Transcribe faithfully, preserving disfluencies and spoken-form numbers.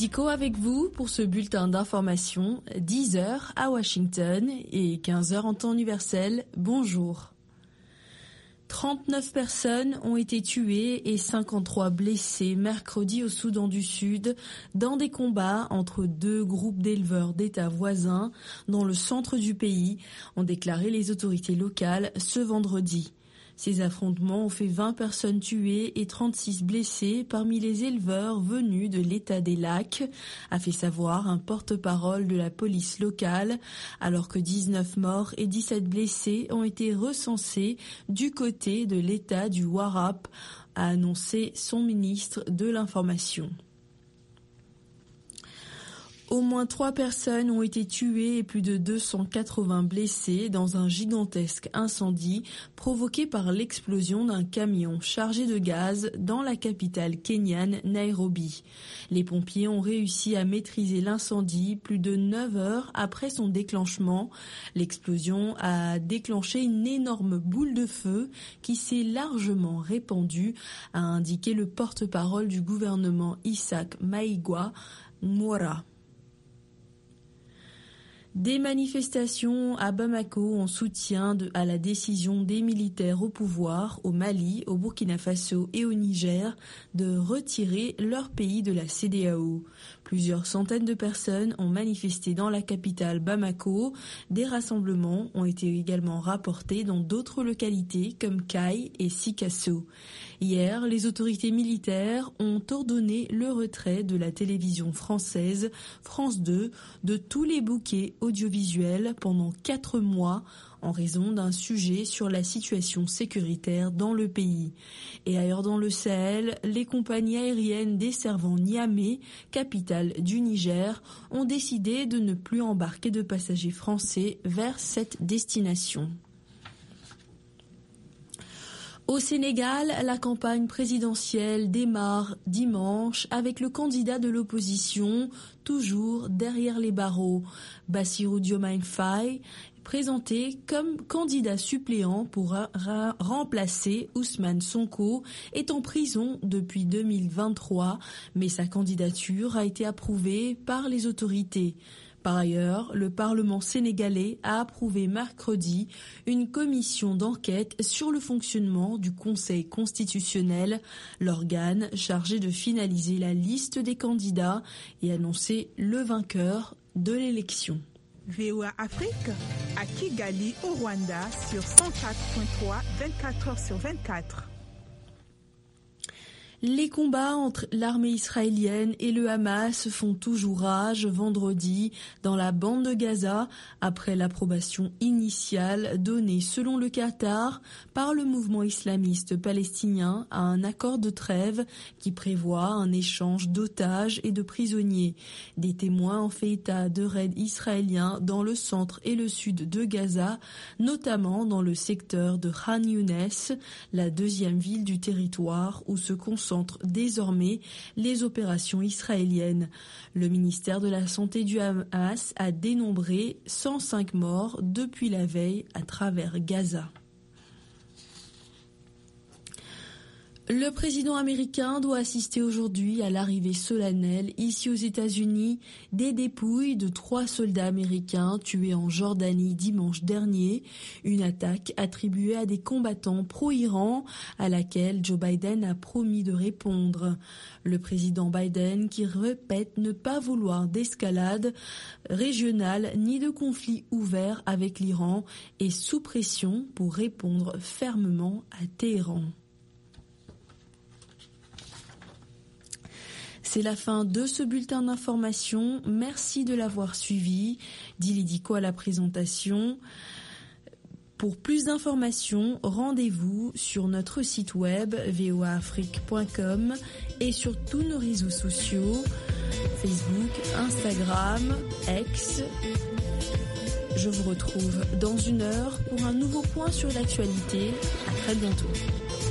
Dico avec vous pour ce bulletin d'information, dix heures à Washington et quinze heures en temps universel. Bonjour. trente-neuf personnes ont été tuées et cinquante-trois blessées mercredi au Soudan du Sud dans des combats entre deux groupes d'éleveurs d'États voisins dans le centre du pays, ont déclaré les autorités locales ce vendredi. Ces affrontements ont fait vingt personnes tuées et trente-six blessées parmi les éleveurs venus de l'État des Lacs, a fait savoir un porte-parole de la police locale, alors que dix-neuf morts et dix-sept blessés ont été recensés du côté de l'État du Warrap, a annoncé son ministre de l'Information. Au moins trois personnes ont été tuées et plus de deux cent quatre-vingts blessées dans un gigantesque incendie provoqué par l'explosion d'un camion chargé de gaz dans la capitale kenyane, Nairobi. Les pompiers ont réussi à maîtriser l'incendie plus de neuf heures après son déclenchement. L'explosion a déclenché une énorme boule de feu qui s'est largement répandue, a indiqué le porte-parole du gouvernement Isaac Maïgwa Mwora. Des manifestations à Bamako en soutien de, à la décision des militaires au pouvoir au Mali, au Burkina Faso et au Niger de retirer leur pays de la C E D E A O. Plusieurs centaines de personnes ont manifesté dans la capitale Bamako. Des rassemblements ont été également rapportés dans d'autres localités comme Kai et Sikasso. Hier, les autorités militaires ont ordonné le retrait de la télévision française France deux de tous les bouquets audiovisuels pendant quatre mois en raison d'un sujet sur la situation sécuritaire dans le pays. Et ailleurs dans le Sahel, les compagnies aériennes desservant Niamey, capitale du Niger, ont décidé de ne plus embarquer de passagers français vers cette destination. Au Sénégal, la campagne présidentielle démarre dimanche avec le candidat de l'opposition, toujours derrière les barreaux, Bassirou Diomaye Faye, présenté comme candidat suppléant pour ra- remplacer Ousmane Sonko, est en prison depuis deux mille vingt-trois, mais sa candidature a été approuvée par les autorités. Par ailleurs, le Parlement sénégalais a approuvé mercredi une commission d'enquête sur le fonctionnement du Conseil constitutionnel, l'organe chargé de finaliser la liste des candidats et annoncer le vainqueur de l'élection. V O A Afrique, à Kigali, au Rwanda, sur cent quatre virgule trois, vingt-quatre heures sur vingt-quatre. Les combats entre l'armée israélienne et le Hamas font toujours rage vendredi dans la bande de Gaza après l'approbation initiale donnée selon le Qatar par le mouvement islamiste palestinien à un accord de trêve qui prévoit un échange d'otages et de prisonniers. Des témoins ont fait état de raids israéliens dans le centre et le sud de Gaza, notamment dans le secteur de Khan Younes, la deuxième ville du territoire où se concentrent désormais les opérations israéliennes. Le ministère de la Santé du Hamas a dénombré cent cinq morts depuis la veille à travers Gaza. Le président américain doit assister aujourd'hui à l'arrivée solennelle ici aux États-Unis des dépouilles de trois soldats américains tués en Jordanie dimanche dernier, une attaque attribuée à des combattants pro-Iran à laquelle Joe Biden a promis de répondre. Le président Biden, qui répète ne pas vouloir d'escalade régionale ni de conflit ouvert avec l'Iran, est sous pression pour répondre fermement à Téhéran. C'est la fin de ce bulletin d'information. Merci de l'avoir suivi. Dili Diko à la présentation. Pour plus d'informations, rendez-vous sur notre site web v o a afrique point com et sur tous nos réseaux sociaux, Facebook, Instagram, X. Je vous retrouve dans une heure pour un nouveau point sur l'actualité. À très bientôt.